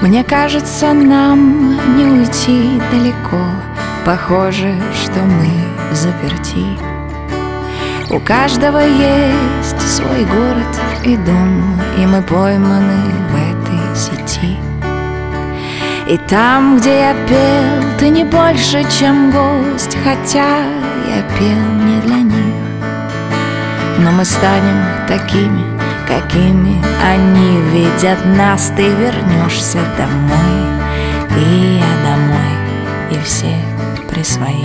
Мне кажется, нам не уйти далеко. Похоже, что мы заперти. У каждого есть свой город и дом, и мы пойманы в этой сети. И там, где я пел, ты не больше, чем гость, хотя я пел не для них. Но мы станем такими, какими они видят нас. Ты вернешься домой, и я домой, и все при своих.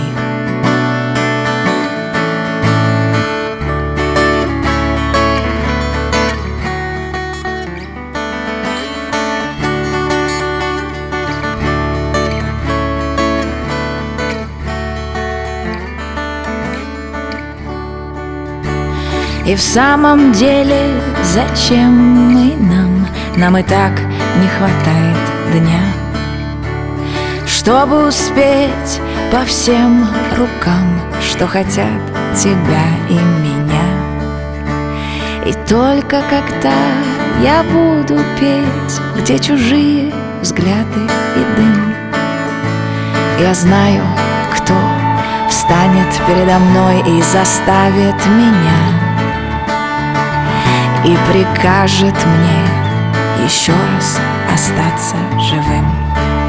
И в самом деле, зачем мы нам? Нам и так не хватает дня, чтобы успеть по всем рукам, что хотят тебя и меня. И только когда я буду петь, где чужие взгляды и дым, я знаю, кто встанет передо мной и заставит меня, и прикажет мне еще раз остаться живым.